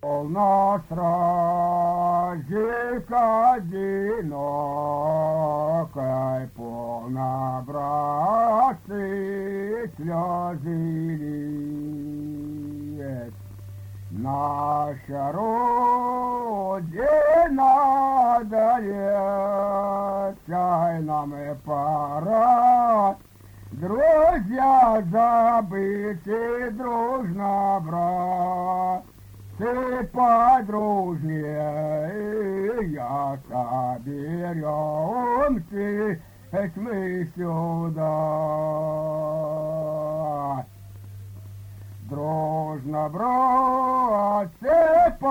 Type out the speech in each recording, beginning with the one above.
На стражика одинокой, полна братцы слезы льет. Наша Родина далеча, нам и пора, друзья, забыть и дружно брать. Ты подружнее, я соберемся, мы сюда. Дружно, братцы,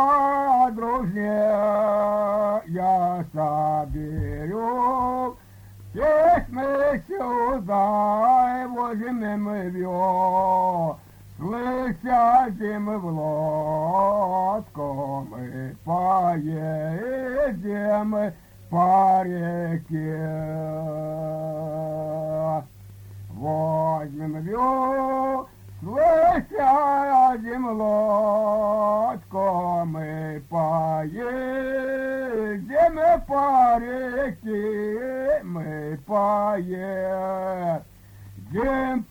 подружнее, я соберем, здесь мы сюда, и возьмем вёс. Слыся зимы в лодку, мы поедем по реке. Возьмем вёс, слыся зимы лодку, мы поедем по реке, мы поедем. День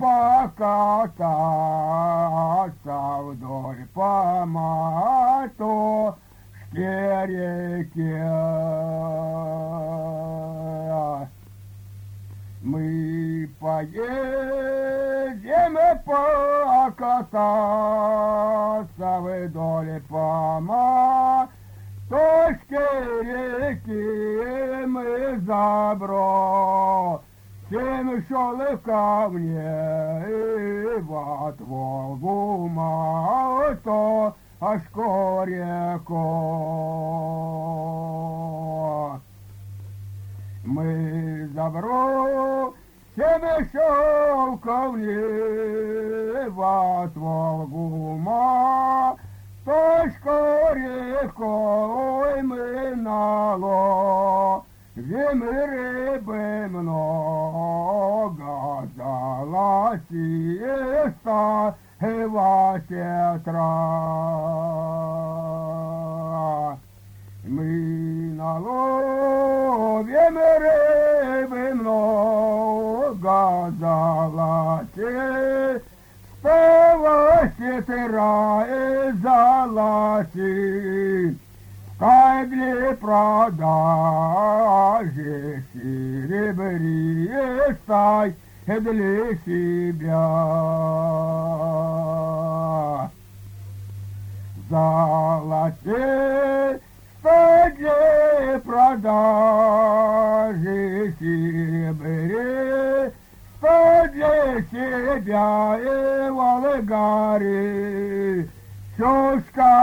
покататься вдоль по матушке реке. Мы поедем покататься вдоль по матушке реки. Мы забросим шел ко мне, и вот Волгу мото, аж реку. Мы забросим шел ко мне, вот Волгу мото, рекой мы наловим. Рыбы много, золотиста во сетра. Мы наловим рыбы много, золотиста во сетра и золотиста. Кай для продажи серебристой для себя. Золотистой для продажи серебристой для себя и Волгари. Чушка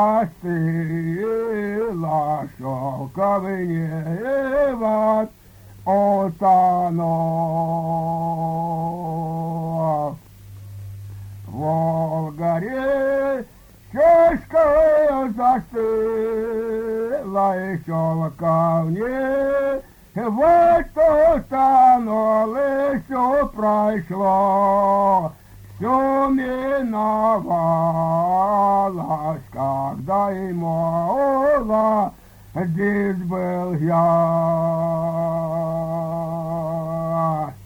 застыла, шелковый невод утонул. В Волгаре чушка застыла, и шелковый невод утонул, и все прошло. Все миновалось, когда и молод здесь был я.